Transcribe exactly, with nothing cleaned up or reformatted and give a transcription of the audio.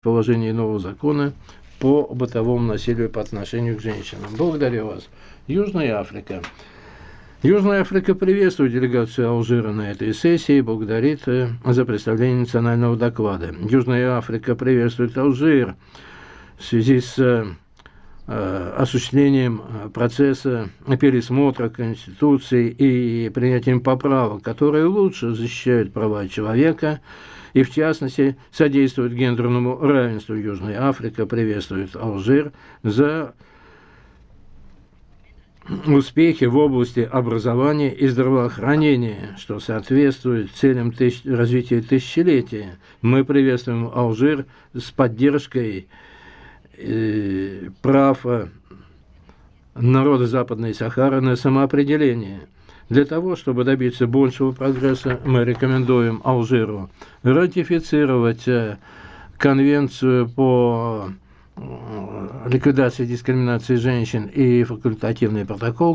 положении нового закона по бытовому насилию по отношению к женщинам. Благодарю вас. Южная Африка. Южная Африка приветствует делегацию Алжира на этой сессии и благодарит за представление национального доклада. Южная Африка приветствует Алжир в связи с э, осуществлением процесса пересмотра Конституции и принятием поправок, которые лучше защищают права человека и, в частности, содействуют гендерному равенству. Южная Африка приветствует Алжир за успехи в области образования и здравоохранения, что соответствует целям тысяч... развития тысячелетия. Мы приветствуем Алжир с поддержкой э, прав народа Западной Сахары на самоопределение. Для того, чтобы добиться большего прогресса, мы рекомендуем Алжиру ратифицировать Конвенцию по ликвидации дискриминации женщин и факультативный протокол